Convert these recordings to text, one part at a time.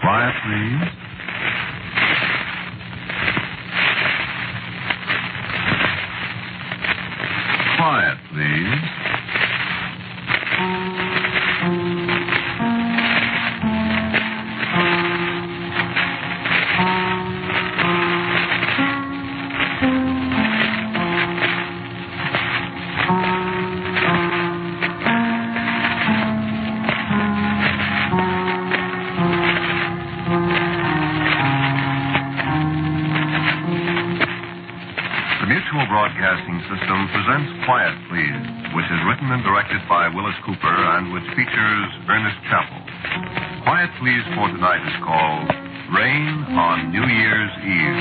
Quiet, please. Quiet, please. Broadcasting System presents Quiet, Please, which is written and directed by Willis Cooper and which features Ernest Chappell. Quiet, Please for tonight is called Rain on New Year's Eve.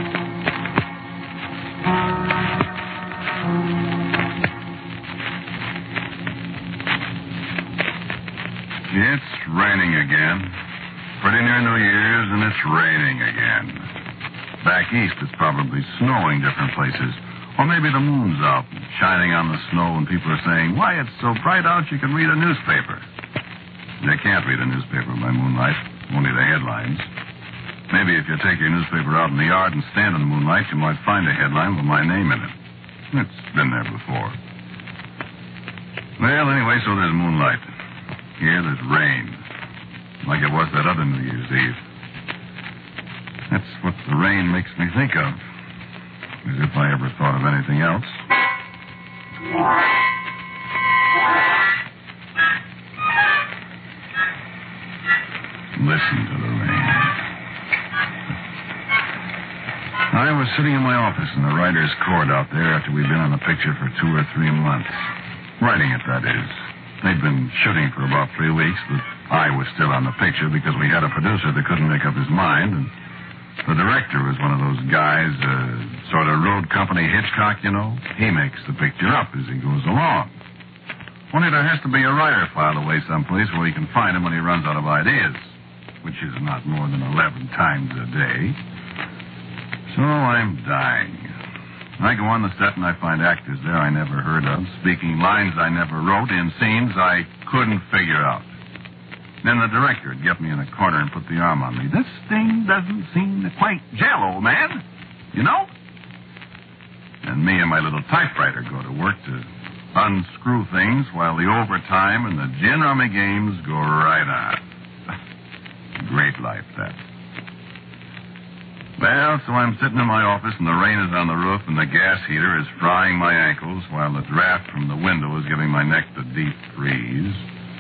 It's raining again. Pretty near New Year's, and it's raining again. Back east, it's probably snowing different places. Or maybe the moon's out and shining on the snow and people are saying, why, it's so bright out you can read a newspaper. They can't read a newspaper by moonlight, only the headlines. Maybe if you take your newspaper out in the yard and stand in the moonlight, you might find a headline with my name in it. It's been there before. Well, anyway, so there's moonlight. Here there's rain, like it was that other New Year's Eve. That's what the rain makes me think of. As if I ever thought of anything else. Listen to the rain. I was sitting in my office in the writer's court out there after we'd been on the picture for 2 or 3 months. Writing it, that is. They'd been shooting for about 3 weeks, but I was still on the picture because we had a producer that couldn't make up his mind, and the director was one of those guys, sort of road company Hitchcock, you know. He makes the picture up as he goes along. Only there has to be a writer filed away someplace where he can find him when he runs out of ideas, which is not more than 11 times a day. So I'm dying. I go on the set and I find actors there I never heard of, speaking lines I never wrote, in scenes I couldn't figure out. Then the director would get me in a corner and put the arm on me. This thing doesn't seem to quite gel, old man. You know? And me and my little typewriter go to work to unscrew things while the overtime and the gin rummy games go right on. Great life, that. Well, so I'm sitting in my office and the rain is on the roof and the gas heater is frying my ankles while the draft from the window is giving my neck the deep freeze.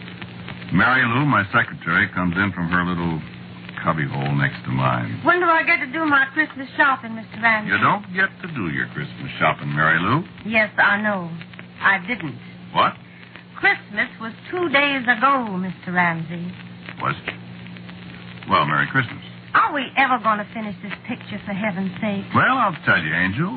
Mary Lou, my secretary, comes in from her little cubbyhole next to mine. When do I get to do my Christmas shopping, Mr. Ramsey? You don't get to do your Christmas shopping, Mary Lou. Yes, I know. I didn't. What? Christmas was 2 days ago, Mr. Ramsey. Was it? Well, Merry Christmas. Are we ever going to finish this picture, for heaven's sake? Well, I'll tell you, Angel.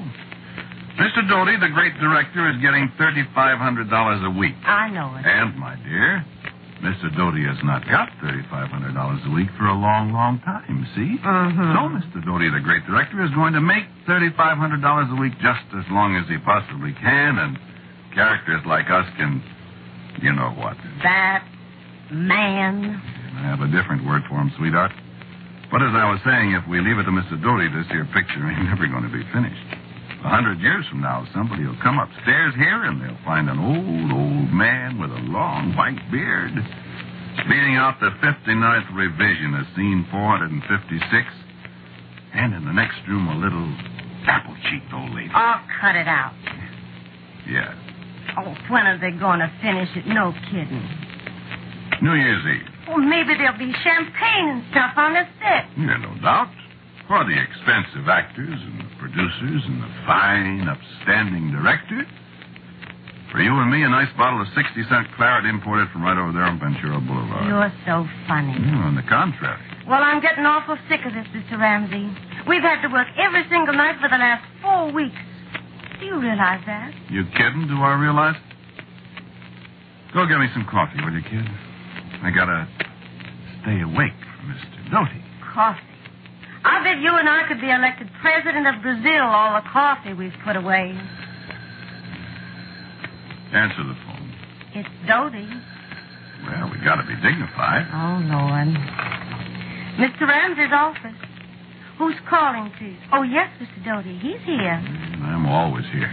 Mr. Doty, the great director, is getting $3,500 a week. I know it. And, my dear, Mr. Doty has not got $3,500 a week for a long, long time, see? Mm-hmm. So Mr. Doty, the great director, is going to make $3,500 a week just as long as he possibly can, and characters like us can, you know what. That man. I have a different word for him, sweetheart. But as I was saying, if we leave it to Mr. Doty, this here picture ain't never going to be finished. 100 years from now, somebody will come upstairs here and they'll find an old man with a long white beard speeding out the 59th revision of scene 456. And in the next room, a little apple-cheeked old lady. Oh, cut it out. Yeah. Oh, when are they going to finish it? No kidding. New Year's Eve. Well, maybe there'll be champagne and stuff on the set. Yeah, no doubt. For the expensive actors and the producers and the fine, upstanding director. For you and me, a nice bottle of 60-cent claret imported from right over there on Ventura Boulevard. You're so funny. On the contrary. Well, I'm getting awful sick of this, Mr. Ramsey. We've had to work every single night for the last 4 weeks. Do you realize that? You kidding? Do I realize it? Go get me some coffee, will you, kid? I gotta stay awake for Mr. Doty. Coffee? I bet you and I could be elected president of Brazil, all the coffee we've put away. Answer the phone. It's Doty. Well, we gotta be dignified. Oh, Lord. Mr. Ramsey's office. Who's calling, please? Oh, yes, Mr. Doty. He's here. I'm always here.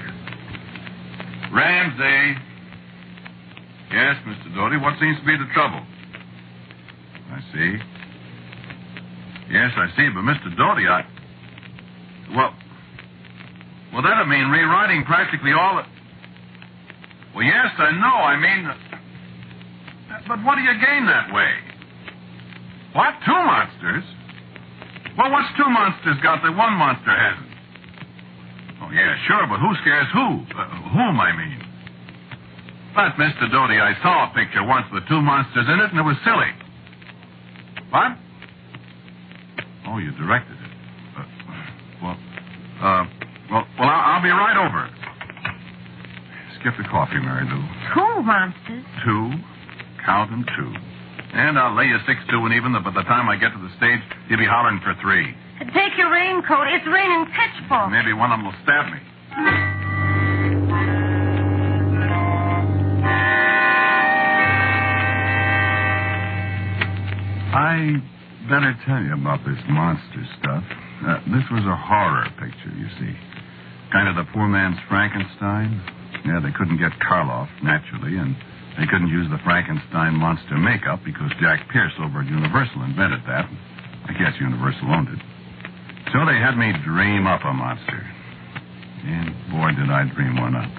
Ramsey. Yes, Mr. Doty. What seems to be the trouble? I see. Yes, I see. But, Mr. Doty, Well, that'd mean rewriting practically all the... Well, yes, I know. I mean... But what do you gain that way? What? 2 monsters? Well, what's 2 monsters got that 1 monster hasn't? Oh, yeah, sure, but who scares who? Whom, I mean. But, Mr. Doty, I saw a picture once with 2 monsters in it, and it was silly. What? Oh, you directed it. Well, I'll be right over. Skip the coffee, Mary Lou. 2 monsters? 2. Count them 2. And I'll lay you 6-2, and even by the time I get to the stage, you'll be hollering for 3. Take your raincoat. It's raining pitchforks. Maybe one of them will stab me. I better tell you about this monster stuff. This was a horror picture, you see. Kind of the poor man's Frankenstein. Yeah, they couldn't get Karloff, naturally, and they couldn't use the Frankenstein monster makeup because Jack Pierce over at Universal invented that. I guess Universal owned it. So they had me dream up a monster. And boy, did I dream one up.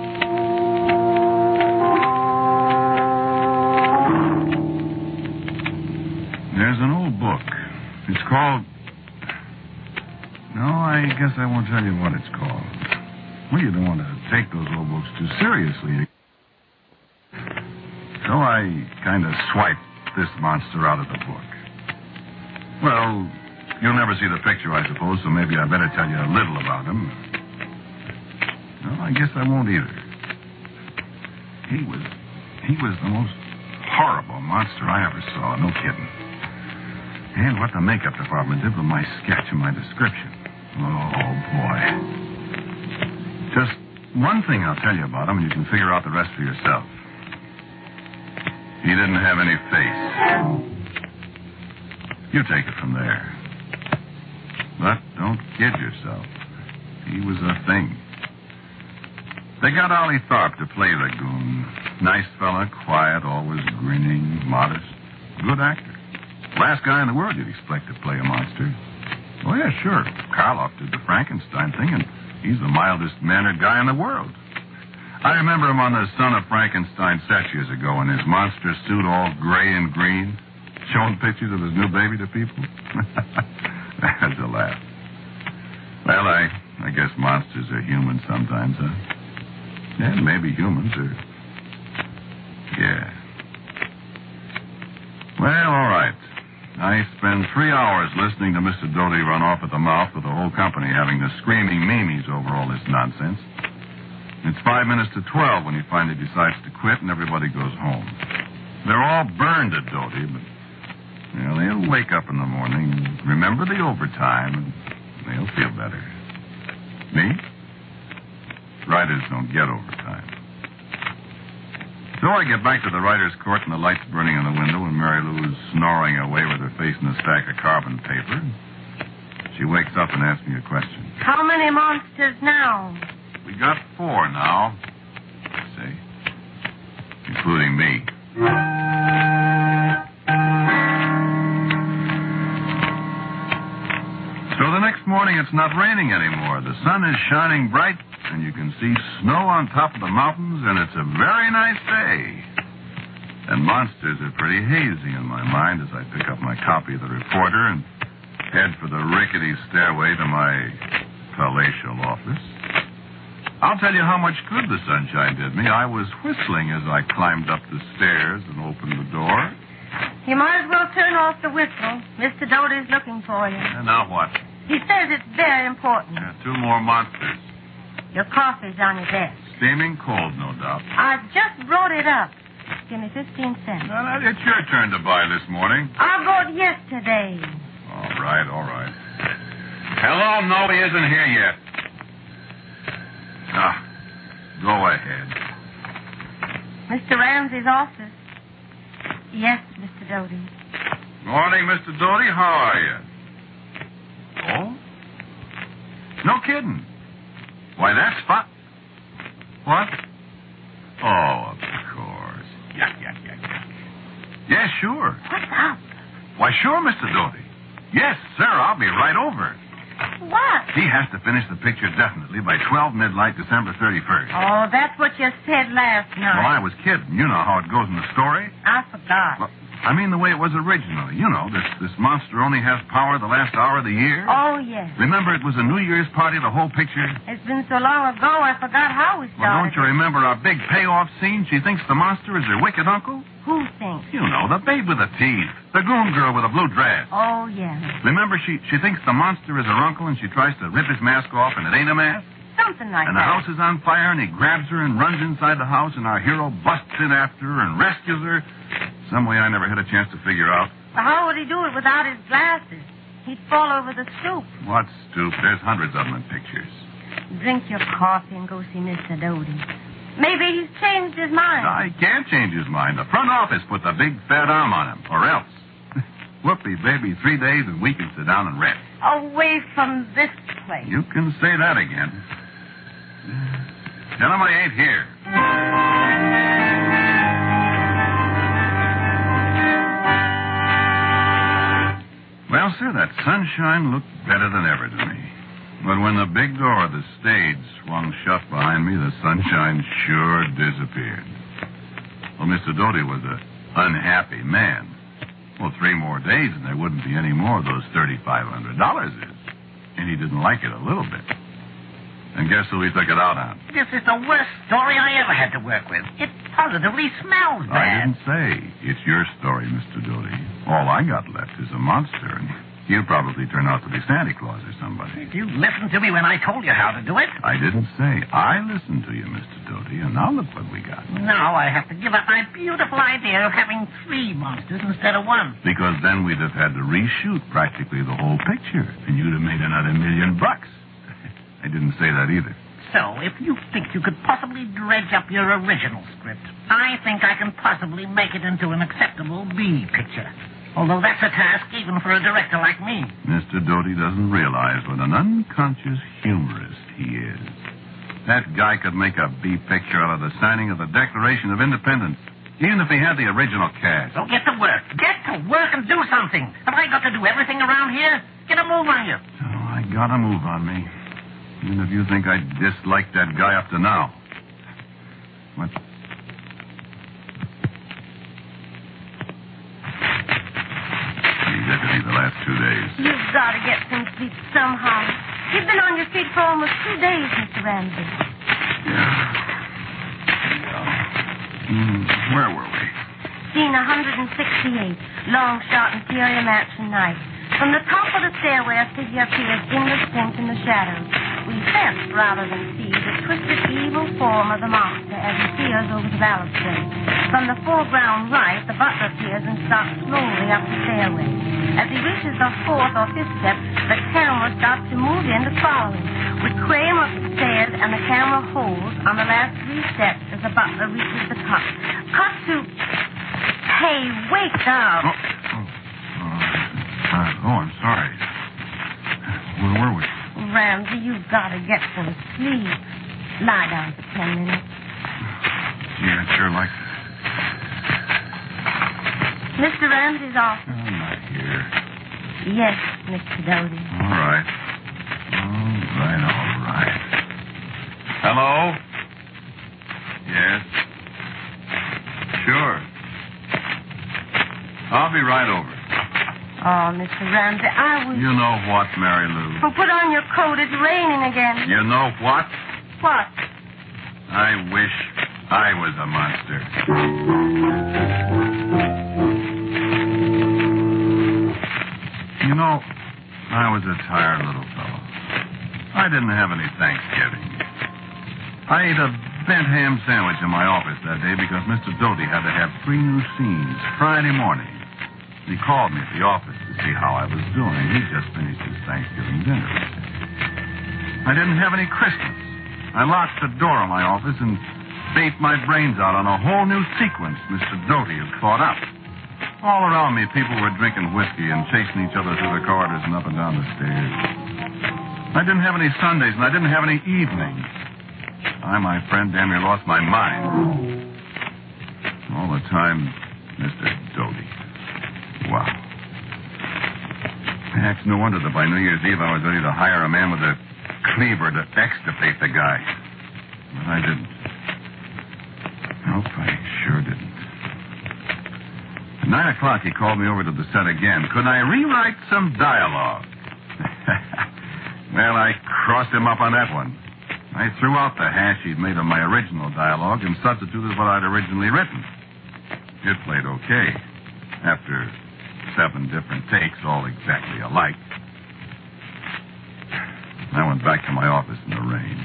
There's an old book. It's called... No, I guess I won't tell you what it's called. Well, you don't want to take those old books too seriously. So I kind of swiped this monster out of the book. Well, you'll never see the picture, I suppose, so maybe I better tell you a little about him. No, I guess I won't either. He was the most horrible monster I ever saw, no kidding. And what the makeup department did with my sketch and my description. Oh, boy. Just one thing I'll tell you about him, and you can figure out the rest for yourself. He didn't have any face. You take it from there. But don't kid yourself. He was a thing. They got Ollie Tharp to play the goon. Nice fella, quiet, always grinning, modest. Good actor. Last guy in the world you'd expect to play a monster. Oh, yeah, sure. Karloff did the Frankenstein thing, and he's the mildest-mannered guy in the world. I remember him on the Son of Frankenstein set years ago in his monster suit all gray and green, showing pictures of his new baby to people. That's a laugh. Well, I guess monsters are human sometimes, huh? Yeah, maybe humans are... Yeah. Well, all right. I spend 3 hours listening to Mr. Doty run off at the mouth with the whole company having the screaming memes over all this nonsense. It's 5 minutes to 12 when he finally decides to quit and everybody goes home. They're all burned at Doty, but they'll wake up in the morning and remember the overtime and they'll feel better. Me? Writers don't get overtime. So I get back to the writer's court and the light's burning in the window and Mary Lou is snoring away with her face in a stack of carbon paper. She wakes up and asks me a question. How many monsters now? We got 4 now, say, including me. So the next morning it's not raining anymore. The sun is shining bright, and you can see snow on top of the mountains, and it's a very nice day. And monsters are pretty hazy in my mind as I pick up my copy of the Reporter and head for the rickety stairway to my palatial office. I'll tell you how much good the sunshine did me. I was whistling as I climbed up the stairs and opened the door. You might as well turn off the whistle. Mr. Doty's looking for you. And now what? He says it's very important. 2 more monsters. Your coffee's on your desk. Steaming cold, no doubt. I just brought it up. Give me 15 cents. Well, it's your turn to buy this morning. I bought yesterday. All right. Hello? No, he isn't here yet. Go ahead. Mr. Ramsey's office. Yes, Mr. Doty. Morning, Mr. Doty. How are you? Oh? No kidding. Why, that's fun. What? Oh, of course. Yeah. Yes, sure. What's up? Why, sure, Mr. Doty. Yes, sir, I'll be right over. What? He has to finish the picture definitely by 12 midnight, December 31st. Oh, that's what you said last night. Well, I was kidding. You know how it goes in the story. I forgot. Well, I mean the way it was originally. You know, this monster only has power the last hour of the year. Oh, yes. Remember, it was a New Year's party, the whole picture? It's been so long ago, I forgot how we started. Well, don't you remember our big payoff scene? She thinks the monster is her wicked uncle? Who thinks? You know, the babe with the teeth. The goon girl with a blue dress. Oh, yeah. Remember, she thinks the monster is her uncle, and she tries to rip his mask off, and it ain't a mask? Something like And that. the house is on fire, and he grabs her and runs inside the house, and our hero busts in after her and rescues her. Some way I never had a chance to figure out. Well, how would he do it without his glasses? He'd fall over the stoop. What stoop? There's hundreds of them in pictures. Drink your coffee and go see Mr. Doty. Maybe he's changed his mind. I can't change his mind. The front office put the big fat arm on him, or else. Whoopee, baby, 3 days and we can sit down and rest. Away from this place. You can say that again. Tell him I ain't here. Well, sir, that sunshine looked better than ever to me. But when the big door of the stage swung shut behind me, the sunshine sure disappeared. Well, Mr. Doty was an unhappy man. Well, 3 more days and there wouldn't be any more of those $3,500 is. And he didn't like it a little bit. And guess who he took it out on? This is the worst story I ever had to work with. It positively smells I bad. didn't say. It's your story, Mr. Doty. All I got left is a monster, and he'll probably turn out to be Santa Claus or somebody. Did you listen to me when I told you how to do it? I didn't say. I listened to you, Mr. Doty, and now look what we got. Now I have to give up my beautiful idea of having 3 monsters instead of 1. Because then we'd have had to reshoot practically the whole picture, and you'd have made another $1 million. I didn't say that either. So, if you think you could possibly dredge up your original script, I think I can possibly make it into an acceptable B picture. Although that's a task even for a director like me. Mr. Doty doesn't realize what an unconscious humorist he is. That guy could make a B picture out of the signing of the Declaration of Independence, even if he had the original cast. So get to work. Get to work and do something. Have I got to do everything around here? Get a move on you. Oh, I got a move on me. Even if you think I disliked that guy up to now. What? He deputy the last 2 days. You've got to get some sleep somehow. You've been on your feet for almost 2 days, Mr. Ramsey. Yeah. Where were we? Scene 168, long shot interior mansion night. From the top of the stairway, a figure appears indistinct in the shadows. We sense, rather than see, the twisted evil form of the monster as he peers over the balustrade. From the foreground right, the butler appears and starts slowly up the stairway. As he reaches the 4th or 5th step, the camera starts to move in to follow him. We cram up the stairs, and the camera holds on the last 3 steps as the butler reaches the top. Cut to... Hey, wake up. I'm sorry. Where were we? Ramsey, you've got to get some sleep. Lie down for 10 minutes. Yeah, I'd sure like that. Mr. Ramsey's off. I'm not here. Yes, Mr. Doty. All right. All right. Hello? Yes? Sure. I'll be right over. Oh, Mr. Ramsey, I was... You know what, Mary Lou? Well, put on your coat. It's raining again. You know what? What? I wish I was a monster. You know, I was a tired little fellow. I didn't have any Thanksgiving. I ate a bent ham sandwich in my office that day because Mr. Doty had to have 3 new scenes Friday morning. He called me at the office to see how I was doing. He just finished his Thanksgiving dinner. I didn't have any Christmas. I locked the door of my office and baked my brains out on a whole new sequence Mr. Doty had thought up. All around me, people were drinking whiskey and chasing each other through the corridors and up and down the stairs. I didn't have any Sundays, and I didn't have any evenings. I, my friend, damn near lost my mind. All the time, Mr. Doty. Wow. Heck, no wonder that by New Year's Eve I was ready to hire a man with a cleaver to extirpate the guy. But I didn't. Nope, I sure didn't. At 9 o'clock, he called me over to the set again. Could I rewrite some dialogue? Well, I crossed him up on that one. I threw out the hash he'd made of my original dialogue and substituted what I'd originally written. It played okay. After 7 different takes, all exactly alike. I went back to my office in the rain.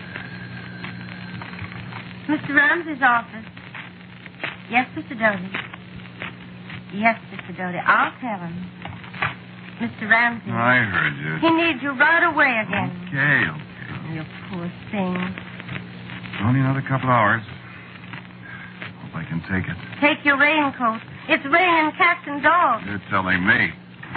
Mr. Ramsey's office. Yes, Mr. Doty. Yes, Mr. Doty. I'll tell him. Mr. Ramsey. I heard you. He needs you right away again. Okay. You poor thing. Only another couple hours. Hope I can take it. Take your raincoat. It's raining cats and dogs. You're telling me.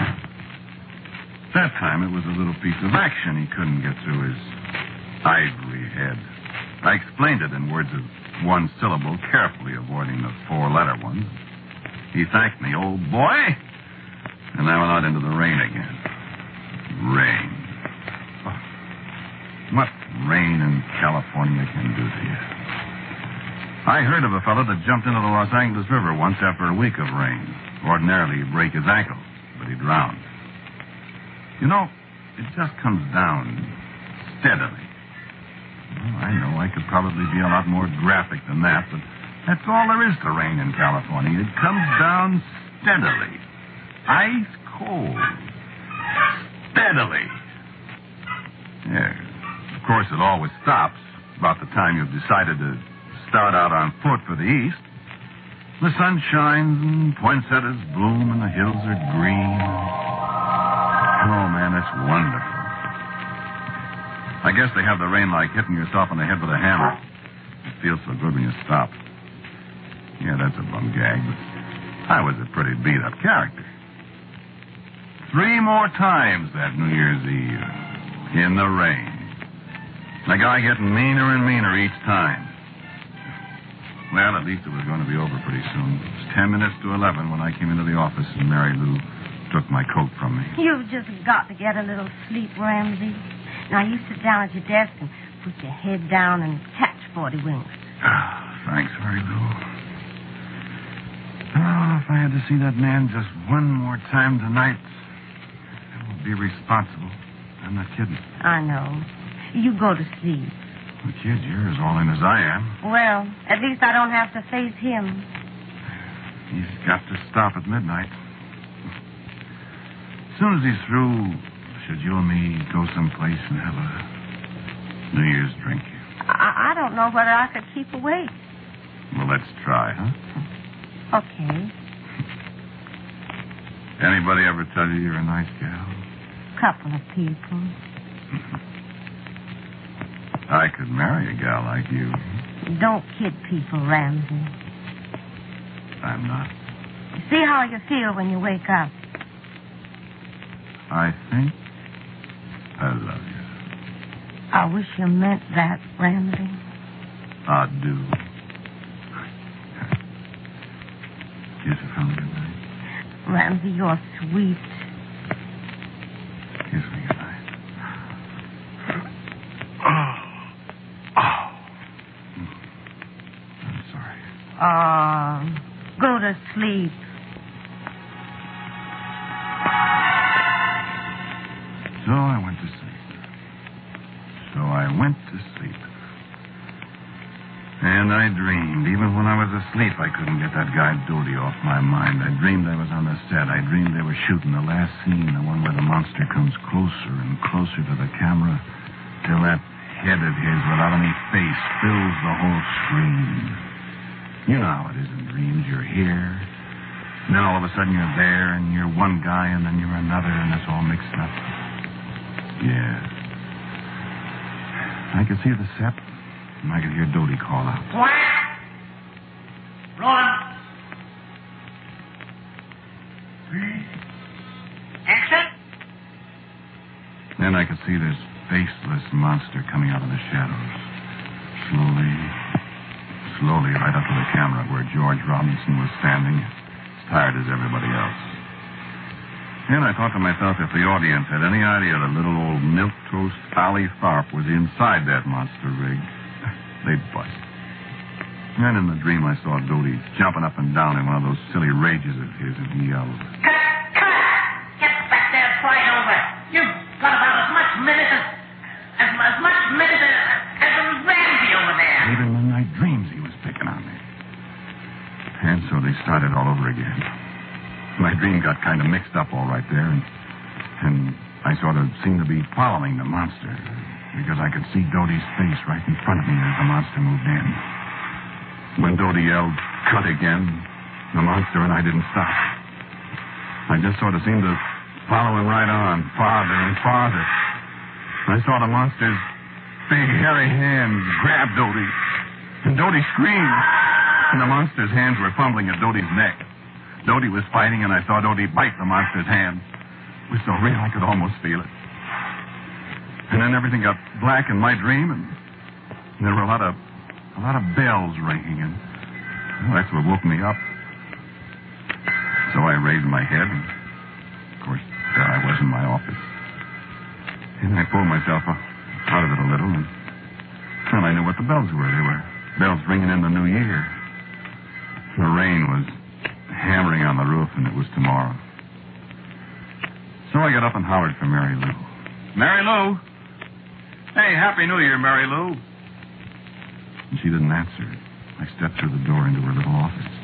That time it was a little piece of action he couldn't get through his ivory head. I explained it in words of one syllable, carefully avoiding the 4-letter ones. He thanked me, old boy, and I went out into the rain again. Rain. Oh, what rain in California can do to you. I heard of a fellow that jumped into the Los Angeles River once after a week of rain. Ordinarily, he'd break his ankle, but he drowned. You know, it just comes down steadily. Well, I know I could probably be a lot more graphic than that, but that's all there is to rain in California. It comes down steadily. Ice cold. Steadily. Yeah. Of course, it always stops about the time you've decided to start out on foot for the east. The sun shines and poinsettias bloom and the hills are green. Oh, man, it's wonderful. I guess they have the rain like hitting yourself on the head with a hammer. It feels so good when you stop. Yeah, that's a bum gag, but I was a pretty beat-up character. 3 more times that New Year's Eve. In the rain. The guy getting meaner and meaner each time. Well, at least it was going to be over pretty soon. It was 10 minutes to 11 when I came into the office and Mary Lou took my coat from me. You've just got to get a little sleep, Ramsey. Now, you sit down at your desk and put your head down and catch 40 winks. Thanks, Mary Lou. Oh, if I had to see that man just one more time tonight, I would be responsible. I'm not kidding. I know. You go to sleep. Well, kid, you're as all in as I am. Well, at least I don't have to face him. He's got to stop at midnight. As soon as he's through, should you and me go someplace and have a New Year's drink? I don't know whether I could keep awake. Well, let's try, huh? Okay. Anybody ever tell you you're a nice gal? Couple of people. I could marry a gal like you. Don't kid people, Ramsey. I'm not. See how you feel when you wake up. I think I love you. I wish you meant that, Ramsey. I do. Kiss her from me tonight. Ramsey, you're sweet. Kiss me goodnight. I'm sorry. Go to sleep. So I went to sleep. And I dreamed. Even when I was asleep, I couldn't get that guy Doty off my mind. I dreamed I was on the set. I dreamed they were shooting the last scene, the one where the monster comes closer and closer to the camera till that head of his without any face fills the whole screen. You know how it is in dreams. You're here, and then all of a sudden you're there, and you're one guy, and then you're another, and it's all mixed up. Yeah. I could see the set, and I could hear Doty call out. Rolling. Exit. Then I could see this faceless monster coming out of the shadows. Slowly, right up to the camera where George Robinson was standing, as tired as everybody else. And I thought to myself, if the audience had any idea that little old milquetoast Allie Tharp was inside that monster rig, they'd bust. And in the dream, I saw Dodie jumping up and down in one of those silly rages of his, and he yelled, Cut! Get back there right over. You've got about as much minute as Ramsey over there. even in my dreams, he was picking on me. And so they started all over again. My dream got kind of mixed up all right there, and I sort of seemed to be following the monster, because I could see Dodie's face right in front of me as the monster moved in. When Dodie yelled, cut again, the monster and I didn't stop. I just sort of seemed to follow him right on, farther and farther. I saw the monster's big, hairy hands grab Dodie, and Dodie screamed, and the monster's hands were fumbling at Dodie's neck. Dodie was fighting, and I saw Dodie bite the monster's hand. It was so real I could almost feel it. And then everything got black in my dream, and there were a lot of bells ringing, and that's what woke me up. So I raised my head, and of course, there I was in my office. And I pulled myself out of it a little, and I knew what the bells were. They were bells ringing in the new year. The rain was hammering on the roof, and it was tomorrow. So I got up and hollered for Mary Lou. Mary Lou! Hey, Happy New Year, Mary Lou. And she didn't answer. I stepped through the door into her little office.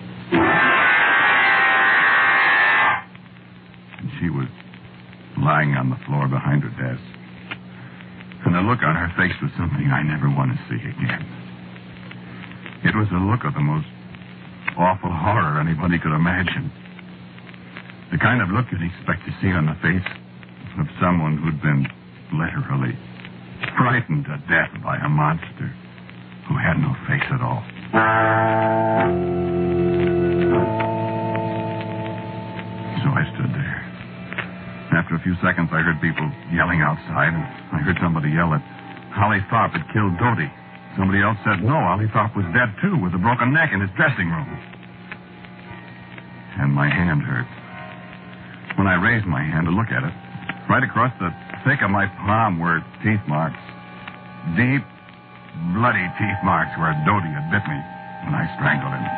And she was lying on the floor behind her desk. And the look on her face was something I never want to see again. It was a look of the most awful horror anybody could imagine. The kind of look you'd expect to see on the face of someone who'd been literally frightened to death by a monster who had no face at all. So I stood there. After a few seconds, I heard people yelling outside, and I heard somebody yell that Holly Tharp had killed Dodie. Somebody else said, no, Holly Tharp was dead, too, with a broken neck in his dressing room. And my hand hurt. When I raised my hand to look at it, right across the thick of my palm were teeth marks. Deep, bloody teeth marks where Dodie had bit me when I strangled him.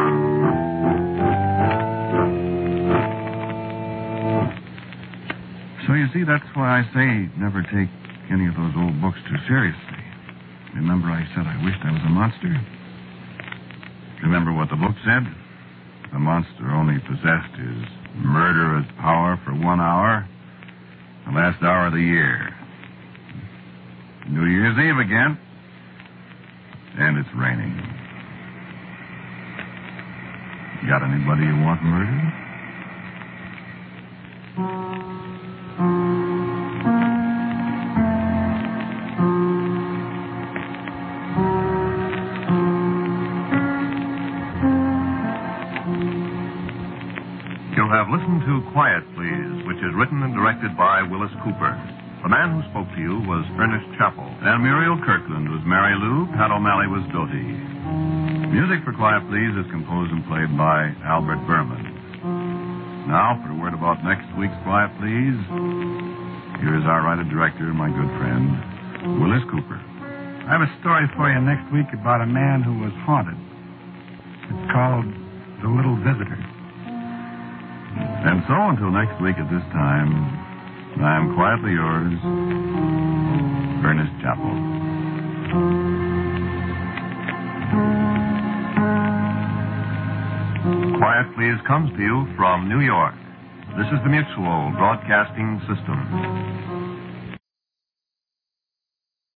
So you see, that's why I say never take any of those old books too seriously. Remember I said I wished I was a monster? Remember what the book said? The monster only possessed his murderous power for 1 hour, the last hour of the year. New Year's Eve again, and it's raining. Got anybody you want murdered? You have listened to Quiet Please, which is written and directed by Willis Cooper. The man who spoke to you was Ernest Chappell. And Muriel Kirkland was Mary Lou. Pat O'Malley was Dodie. Music for Quiet Please is composed and played by Albert Berman. Now, for a word about next week's Quiet Please, here is our writer-director, my good friend, Willis Cooper. I have a story for you next week about a man who was haunted. It's called The Little Visitor. And so, until next week at this time, I am quietly yours, Ernest Chappell. Quiet Please comes to you from New York. This is the Mutual Broadcasting System.